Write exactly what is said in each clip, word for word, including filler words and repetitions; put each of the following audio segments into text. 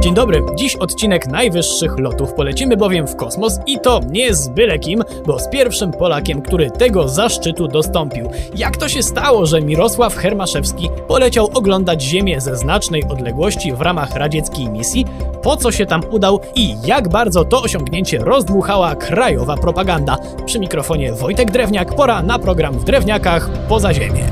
Dzień dobry, dziś odcinek najwyższych lotów. Polecimy bowiem w kosmos i to nie z byle kim, bo z pierwszym Polakiem, który tego zaszczytu dostąpił. Jak to się stało, że Mirosław Hermaszewski poleciał oglądać Ziemię ze znacznej odległości w ramach radzieckiej misji? Po co się tam udał i jak bardzo to osiągnięcie rozdmuchała krajowa propaganda? Przy mikrofonie Wojtek Drewniak, pora na program w Drewniakach Poza Ziemię.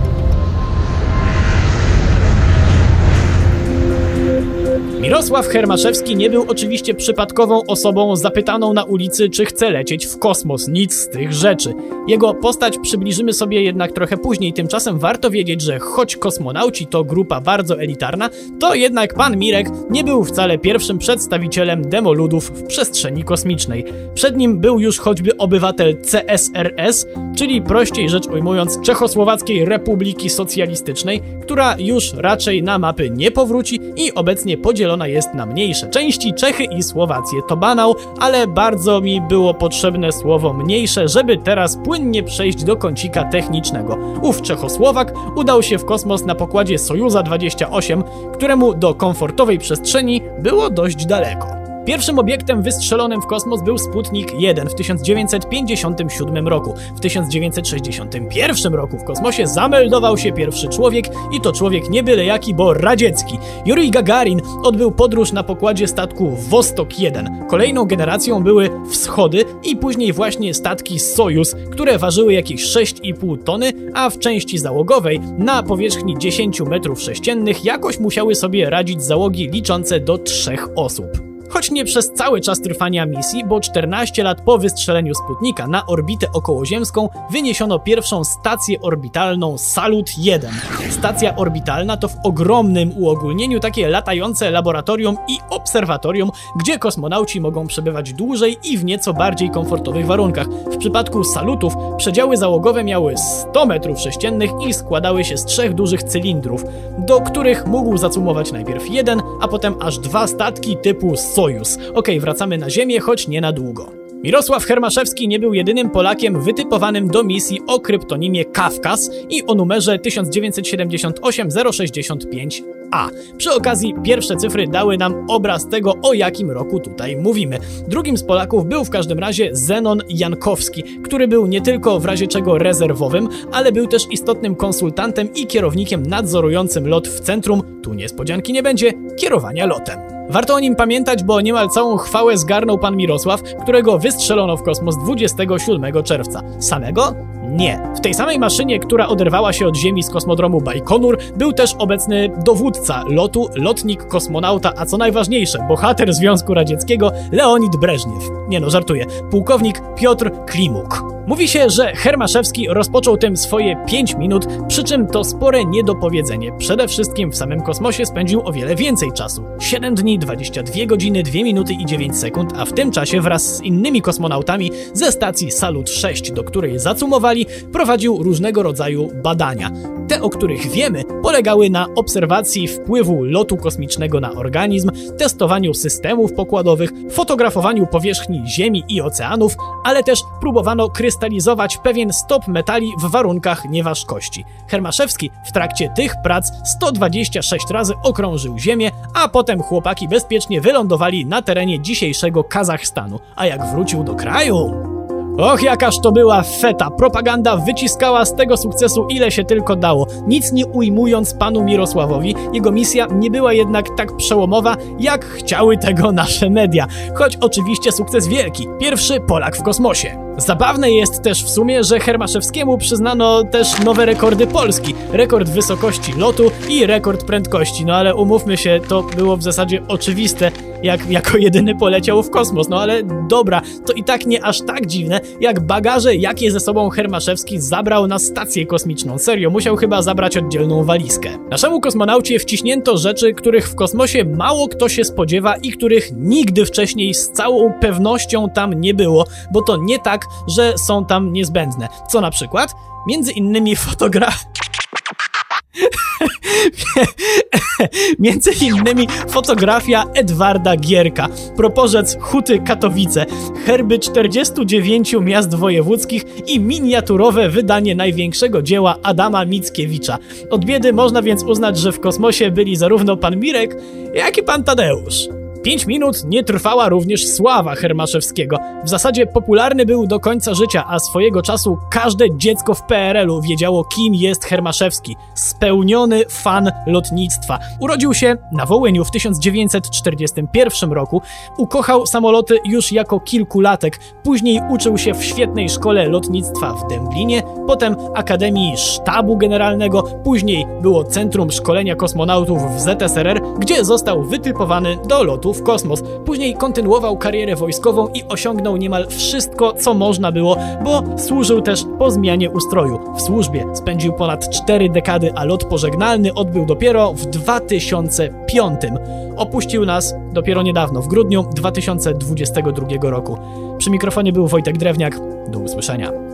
Mirosław Hermaszewski nie był oczywiście przypadkową osobą zapytaną na ulicy, czy chce lecieć w kosmos. Nic z tych rzeczy. Jego postać przybliżymy sobie jednak trochę później. Tymczasem warto wiedzieć, że choć kosmonauci to grupa bardzo elitarna, to jednak pan Mirek nie był wcale pierwszym przedstawicielem demoludów w przestrzeni kosmicznej. Przed nim był już choćby obywatel C S R S, czyli prościej rzecz ujmując Czechosłowackiej Republiki Socjalistycznej, która już raczej na mapy nie powróci i obecnie podzielona jest na mniejsze części. Czechy i Słowację to banał, ale bardzo mi było potrzebne słowo mniejsze, żeby teraz płynnie przejść do kącika technicznego. Ów Czechosłowak udał się w kosmos na pokładzie Sojuza dwadzieścia osiem, któremu do komfortowej przestrzeni było dość daleko. Pierwszym obiektem wystrzelonym w kosmos był Sputnik jeden w tysiąc dziewięćset pięćdziesiątym siódmym roku. W tysiąc dziewięćset sześćdziesiątym pierwszym roku w kosmosie zameldował się pierwszy człowiek i to człowiek nie byle jaki, bo radziecki. Jurij Gagarin odbył podróż na pokładzie statku Wostok jeden. Kolejną generacją były Wschody i później właśnie statki Sojuz, które ważyły jakieś sześć i pół tony, a w części załogowej na powierzchni dziesięć metrów sześciennych jakoś musiały sobie radzić załogi liczące do trzech osób. Choć nie przez cały czas trwania misji, bo czternaście lat po wystrzeleniu Sputnika na orbitę okołoziemską wyniesiono pierwszą stację orbitalną Salut jeden. Stacja orbitalna to w ogromnym uogólnieniu takie latające laboratorium i obserwatorium, gdzie kosmonauci mogą przebywać dłużej i w nieco bardziej komfortowych warunkach. W przypadku Salutów przedziały załogowe miały sto metrów sześciennych i składały się z trzech dużych cylindrów, do których mógł zacumować najpierw jeden, a potem aż dwa statki typu Sojus. Okej, wracamy na Ziemię, choć nie na długo. Mirosław Hermaszewski nie był jedynym Polakiem wytypowanym do misji o kryptonimie Kawkas i o numerze tysiąc dziewięćset siedemdziesiąt osiem zero sześćdziesiąt pięć A. Przy okazji pierwsze cyfry dały nam obraz tego, o jakim roku tutaj mówimy. Drugim z Polaków był w każdym razie Zenon Jankowski, który był nie tylko w razie czego rezerwowym, ale był też istotnym konsultantem i kierownikiem nadzorującym lot w centrum, tu niespodzianki nie będzie, kierowania lotem. Warto o nim pamiętać, bo niemal całą chwałę zgarnął pan Mirosław, którego wystrzelono w kosmos dwudziestego siódmego czerwca. Samego? Nie. W tej samej maszynie, która oderwała się od Ziemi z kosmodromu Bajkonur, był też obecny dowódca lotu, lotnik, kosmonauta, a co najważniejsze, bohater Związku Radzieckiego Leonid Breżniew. Nie no, żartuję. Pułkownik Piotr Klimuk. Mówi się, że Hermaszewski rozpoczął tym swoje pięć minut, przy czym to spore niedopowiedzenie. Przede wszystkim w samym kosmosie spędził o wiele więcej czasu. siedem dni, dwadzieścia dwie godziny, dwie minuty i dziewięć sekund, a w tym czasie wraz z innymi kosmonautami ze stacji Salut sześć, do której zacumowali, prowadził różnego rodzaju badania. Te, o których wiemy, polegały na obserwacji wpływu lotu kosmicznego na organizm, testowaniu systemów pokładowych, fotografowaniu powierzchni Ziemi i oceanów, ale też próbowano krystalizować pewien stop metali w warunkach nieważkości. Hermaszewski w trakcie tych prac sto dwadzieścia sześć razy okrążył Ziemię, a potem chłopaki bezpiecznie wylądowali na terenie dzisiejszego Kazachstanu. A jak wrócił do kraju... Och, jakaż to była feta. Propaganda wyciskała z tego sukcesu ile się tylko dało. Nic nie ujmując panu Mirosławowi, jego misja nie była jednak tak przełomowa, jak chciały tego nasze media. Choć oczywiście sukces wielki. Pierwszy Polak w kosmosie. Zabawne jest też w sumie, że Hermaszewskiemu przyznano też nowe rekordy Polski. Rekord wysokości lotu i rekord prędkości. No ale umówmy się, to było w zasadzie oczywiste, jak jako jedyny poleciał w kosmos. No ale dobra, to i tak nie aż tak dziwne, jak bagaże, jakie ze sobą Hermaszewski zabrał na stację kosmiczną. Serio, musiał chyba zabrać oddzielną walizkę. Naszemu kosmonaucie wciśnięto rzeczy, których w kosmosie mało kto się spodziewa i których nigdy wcześniej z całą pewnością tam nie było, bo to nie tak, że są tam niezbędne. Co na przykład? Między innymi fotograf... Między innymi fotografia Edwarda Gierka, proporzec Huty Katowice, herby czterdziestu dziewięciu miast wojewódzkich i miniaturowe wydanie największego dzieła Adama Mickiewicza. Od biedy można więc uznać, że w kosmosie byli zarówno pan Mirek, jak i pan Tadeusz. Pięć minut nie trwała również sława Hermaszewskiego. W zasadzie popularny był do końca życia, a swojego czasu każde dziecko w P R L u wiedziało, kim jest Hermaszewski. Spełniony fan lotnictwa. Urodził się na Wołyniu w tysiąc dziewięćset czterdziestym pierwszym roku. Ukochał samoloty już jako kilkulatek. Później uczył się w świetnej szkole lotnictwa w Dęblinie, potem Akademii Sztabu Generalnego, później było Centrum Szkolenia Kosmonautów w Z S R R, gdzie został wytypowany do lotu w kosmos. Później kontynuował karierę wojskową i osiągnął niemal wszystko, co można było, bo służył też po zmianie ustroju. W służbie spędził ponad cztery dekady, a lot pożegnalny odbył dopiero w dwa tysiące piątym. Opuścił nas dopiero niedawno, w grudniu dwa tysiące dwudziestego drugiego roku. Przy mikrofonie był Wojtek Drewniak. Do usłyszenia.